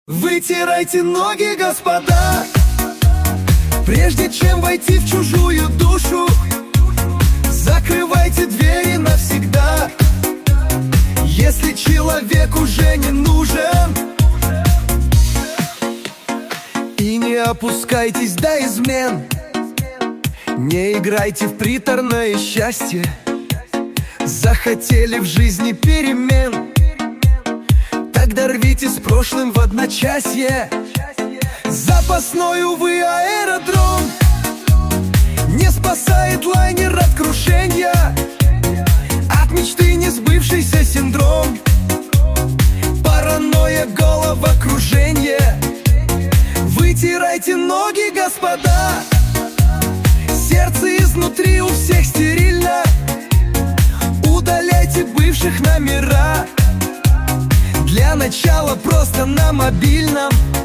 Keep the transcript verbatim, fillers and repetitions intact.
Вытирайте ноги, господа, прежде чем войти в чужую душу. Закрывайте двери навсегда, если человек уже не нужен. И не опускайтесь до измен, не играйте в приторное счастье. Захотели в жизни перемен, тогда рвите с прошлым в одночасье. Запасной, увы, аэродром не спасает лайнер от крушения. От мечты не сбывшийся синдром, паранойя, головокружение. Вытирайте ноги, господа, сердце изнутри у всех стерильно. Удаляйте бывших номера, для начала просто на мобильном.